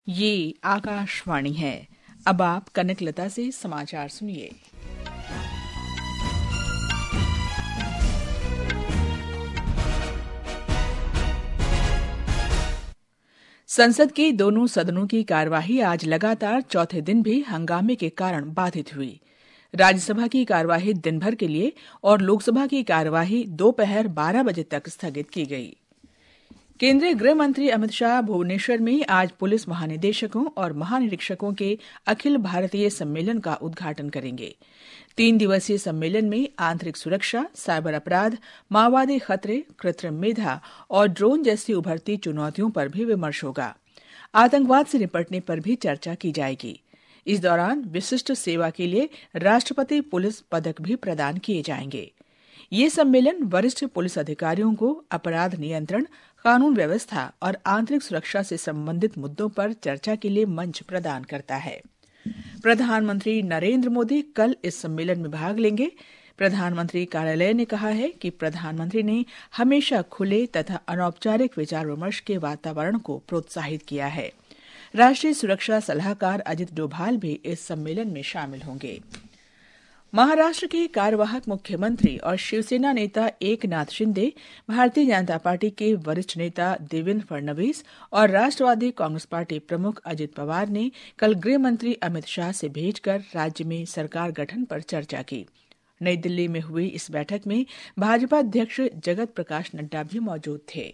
ये आकाशवाणी है। अब आप कनकलता से समाचार सुनिए। संसद के दोनों सदनों की कार्यवाही आज लगातार चौथे दिन भी हंगामे के कारण बाधित हुई। राज्यसभा की कार्यवाही दिन भर के लिए और लोकसभा की कार्यवाही दोपहर 12 बजे तक स्थगित की गई। केंद्रीय गृह मंत्री अमित शाह भुवनेश्वर में आज पुलिस महानिदेशकों और महानिरीक्षकों के अखिल भारतीय सम्मेलन का उद्घाटन करेंगे। 3 दिवसीय सम्मेलन में आंतरिक सुरक्षा, साइबर अपराध, माओवादी खतरे, कृत्रिम मेधा और ड्रोन जैसी उभरती चुनौतियों पर भी विमर्श होगा। आतंकवाद से निपटने पर भी चर्चा की जाएगी। इस दौरान विशिष्ट सेवा के लिए राष्ट्रपति पुलिस पदक भी प्रदान किए जाएंगे। ये सम्मेलन वरिष्ठ पुलिस अधिकारियों को अपराध नियंत्रण, कानून व्यवस्था और आंतरिक सुरक्षा से संबंधित मुद्दों पर चर्चा के लिए मंच प्रदान करता है। प्रधानमंत्री नरेंद्र मोदी कल इस सम्मेलन में भाग लेंगे। प्रधानमंत्री कार्यालय ने कहा है कि प्रधानमंत्री ने हमेशा खुले तथा अनौपचारिक विचार विमर्श के वातावरण को प्रोत्साहित किया है। राष्ट्रीय सुरक्षा सलाहकार अजित डोभाल भी इस सम्मेलन में शामिल होंगे। महाराष्ट्र के कार्यवाहक मुख्यमंत्री और शिवसेना नेता एकनाथ शिंदे, भारतीय जनता पार्टी के वरिष्ठ नेता देवेंद्र फडणवीस और राष्ट्रवादी कांग्रेस पार्टी प्रमुख अजित पवार ने कल गृह मंत्री अमित शाह से भेंट कर राज्य में सरकार गठन पर चर्चा की। नई दिल्ली में हुई इस बैठक में भाजपा अध्यक्ष जगत प्रकाश नड्डा भी मौजूद थे।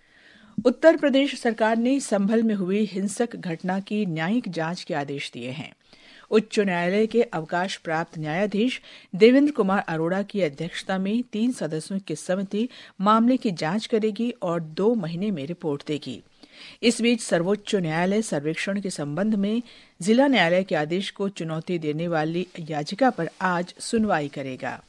उत्तर प्रदेश सरकार ने संभल में हुई हिंसक घटना की न्यायिक जांच के आदेश दिए हैं। उच्च न्यायालय के अवकाश प्राप्त न्यायाधीश देवेंद्र कुमार अरोड़ा की अध्यक्षता में 3 सदस्यों की समिति मामले की जांच करेगी और 2 महीने में रिपोर्ट देगी। इस बीच सर्वोच्च न्यायालय सर्वेक्षण के संबंध में जिला न्यायालय के आदेश को चुनौती देने वाली याचिका पर आज सुनवाई करेगा।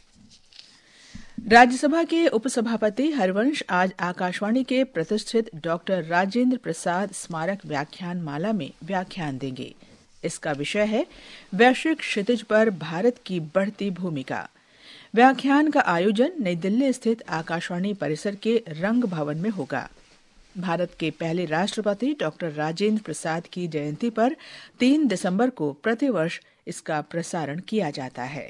राज्यसभा के उपसभापति हरिवंश आज आकाशवाणी के प्रतिष्ठित डॉक्टर राजेंद्र प्रसाद स्मारक व्याख्यान माला में व्याख्यान देंगे। इसका विषय है वैश्विक क्षितिज पर भारत की बढ़ती भूमिका। व्याख्यान का आयोजन नई दिल्ली स्थित आकाशवाणी परिसर के रंग भवन में होगा। भारत के पहले राष्ट्रपति डॉक्टर राजेंद्र प्रसाद की जयंती पर 3 दिसंबर को प्रतिवर्ष इसका प्रसारण किया जाता है।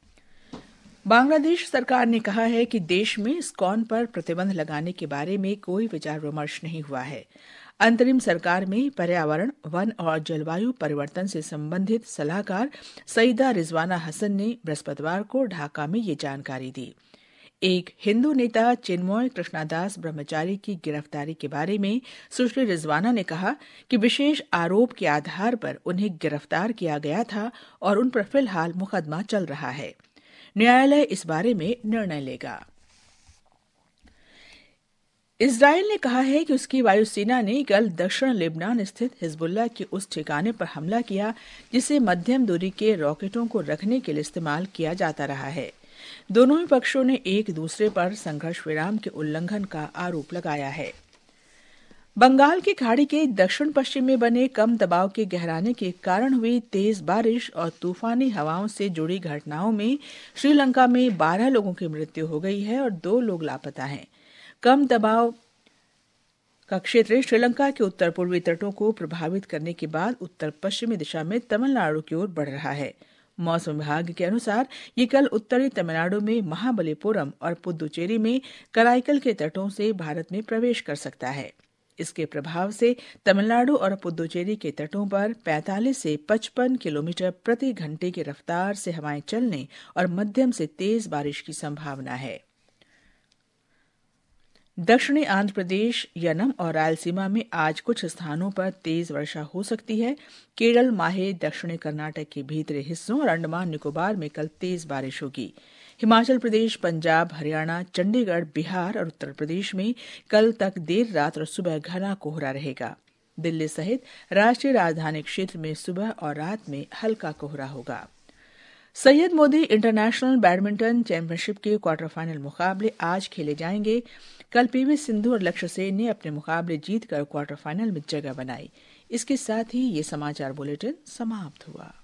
बांग्लादेश सरकार ने कहा है कि देश में इस्कॉन पर प्रतिबंध लगाने के बारे में कोई विचार विमर्श नहीं हुआ है। अंतरिम सरकार में पर्यावरण, वन और जलवायु परिवर्तन से संबंधित सलाहकार सईदा रिजवाना हसन ने बृहस्पतिवार को ढाका में ये जानकारी दी। एक हिंदू नेता चिन्मय कृष्णादास ब्रह्मचारी की गिरफ्तारी के बारे में सुश्री रिजवाना ने कहा कि विशेष आरोप के आधार पर उन्हें गिरफ्तार किया गया था और उन पर फिलहाल मुकदमा चल रहा है। न्यायालय इस बारे में निर्णय लेगा। इजरायल ने कहा है कि उसकी वायुसेना ने कल दक्षिण लेबनान स्थित हिजबुल्लाह के उस ठिकाने पर हमला किया जिसे मध्यम दूरी के रॉकेटों को रखने के लिए इस्तेमाल किया जाता रहा है। दोनों ही पक्षों ने एक दूसरे पर संघर्ष विराम के उल्लंघन का आरोप लगाया है। बंगाल की खाड़ी के दक्षिण पश्चिम में बने कम दबाव के गहराने के कारण हुई तेज बारिश और तूफानी हवाओं से जुड़ी घटनाओं में श्रीलंका में 12 लोगों की मृत्यु हो गई है और 2 लोग लापता हैं। कम दबाव का क्षेत्र श्रीलंका के उत्तर पूर्वी तटों को प्रभावित करने के बाद उत्तर पश्चिमी दिशा में तमिलनाडु की ओर बढ़ रहा है। मौसम विभाग के अनुसार ये कल उत्तरी तमिलनाडु में महाबलीपुरम और पुदुचेरी में कराईकल के तटों से भारत में प्रवेश कर सकता है। इसके प्रभाव से तमिलनाडु और पुदुचेरी के तटों पर 45 से 55 किलोमीटर प्रति घंटे की रफ्तार से हवाएं चलने और मध्यम से तेज बारिश की संभावना है। दक्षिणी आंध्र प्रदेश, यनम और रायलसीमा में आज कुछ स्थानों पर तेज वर्षा हो सकती है। केरल, माहे, दक्षिणी कर्नाटक के भीतरी हिस्सों और अंडमान निकोबार में कल तेज बारिश होगी। हिमाचल प्रदेश, पंजाब, हरियाणा, चंडीगढ़, बिहार और उत्तर प्रदेश में कल तक देर रात और सुबह घना कोहरा रहेगा। दिल्ली सहित राष्ट्रीय राजधानी क्षेत्र में सुबह और रात में हल्का कोहरा होगा। Syed Modi international badminton championship के क्वार्टर फाइनल मुकाबले आज खेले जाएंगे। कल पीवी सिंधु और लक्ष्य सेन ने अपने मुकाबले जीतकर क्वार्टर फाइनल में जगह बनाई। इसके साथ ही ये समाचार बुलेटिन समाप्त हुआ।